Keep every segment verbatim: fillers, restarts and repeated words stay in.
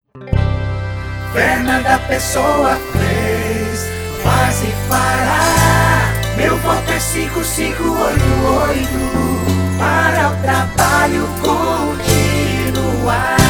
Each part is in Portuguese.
Fernanda Pessoa fez, faz e fará. Meu voto é cinco cinco oito oito para o trabalho continuar.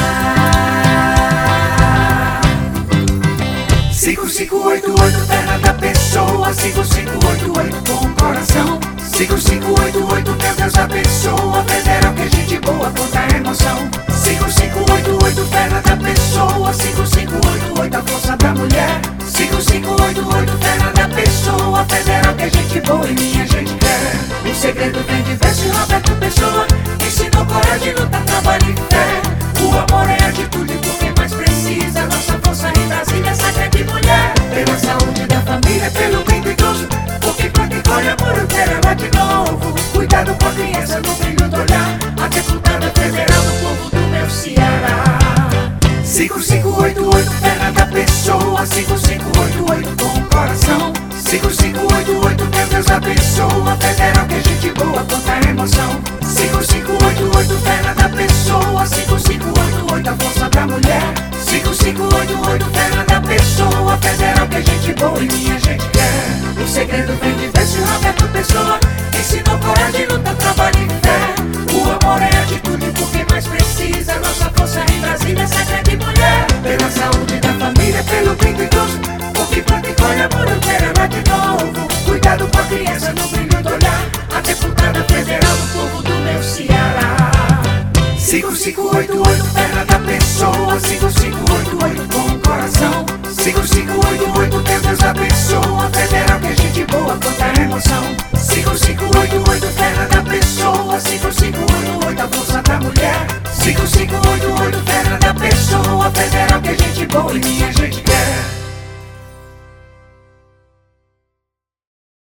Cinco cinco oito oito Fernanda Pessoa, cinco cinco oito oito com o coração. Cinco cinco oito oito, meu Deus abençoa. Federal que é gente boa, conta a emoção. Cinco cinco oito oito Fernanda Pessoa, cinco cinco oito oito a força da mulher. Cinco cinco oito oito Fernanda Pessoa, Federal que é gente boa e minha gente quer. O segredo vem de verso e Roberto Pessoa ensinou coragem, luta, trabalho e fé. O amor é atitude por quem mais precisa. Nossa força em Brasília, essa grande mulher. Pela saúde da família, pelo bem do idoso. Porque quando encolhe amor eu quero ela de novo. Cuidado com a criança no brilho do olhar. A deputada federal do povo do meu Ceará. Cinco cinco oito oito Fernanda Pessoa, cinco cinco oito oito com o coração. Cinco cinco oito oito, meu Deus abençoa. Federal que é gente boa, conta a emoção. Cinco cinco oito oito Fernanda Pessoa, cinco cinco oito oito a força da mulher. Cinco cinco oito oito Fernanda Pessoa, Federal que é gente boa e minha gente quer. O segredo vem de verso e Roberto Pessoa ensinou coragem, luta, trabalho e fé. O amor é atitude por quem mais precisa. Nossa força em Brasília, essa grande mulher. Pela saúde da família, pelo bem do idoso. Porque planta e colhe amor, eu quero ela de novo. Cuidado com a criança no brilho do olhar. A deputada federal do povo do meu Ceará. Cinco cinco oito oito Fernanda Pessoa, cinco cinco oito oito com o coração. Cinco cinco oito oito, meu Deus abençoa. Federal que é gente boa, conta a emoção. Cinco cinco oito oito Fernanda Pessoa, cinco cinco oito oito a força da mulher. Cinco cinco oito oito Fernanda Pessoa, Federal que é gente boa e minha